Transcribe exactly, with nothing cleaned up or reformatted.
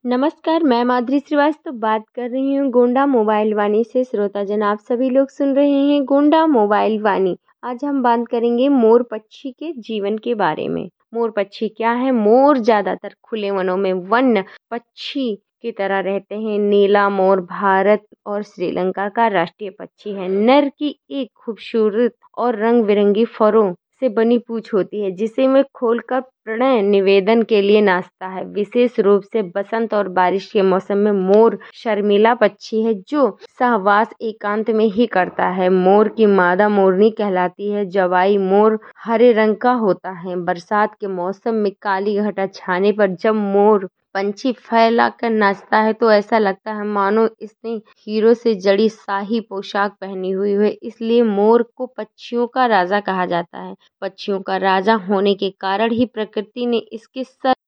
नमस्कार, मैं माधुरी श्रीवास्तव बात कर रही हूँ गोंडा मोबाइल वाणी से। श्रोताजन आप सभी लोग सुन रहे हैं गोंडा मोबाइल वाणी। आज हम बात करेंगे मोर पक्षी के जीवन के बारे में। मोर पक्षी क्या है? मोर ज्यादातर खुले वनों में वन्य पक्षी की तरह रहते हैं। नीला मोर भारत और श्रीलंका का राष्ट्रीय पक्षी है। नर की एक खूबसूरत और रंग बिरंगी फरों से बनी पूंछ होती है जिसे में खोलकर प्रणय निवेदन के लिए नाचता है। विशेष रूप से बसंत और बारिश के मौसम में मोर शर्मीला पक्षी है जो सहवास एकांत में ही करता है। मोर की मादा मोरनी कहलाती है। जवाई मोर हरे रंग का होता है। बरसात के मौसम में काली घटा छाने पर जब मोर पंछी फैला कर नाचता है तो ऐसा लगता है मानो इसने हीरो से जड़ी शाही पोशाक पहनी हुई है। इसलिए मोर को पक्षियों का राजा कहा जाता है। पक्षियों का राजा होने के कारण ही प्रकृति ने इसके सर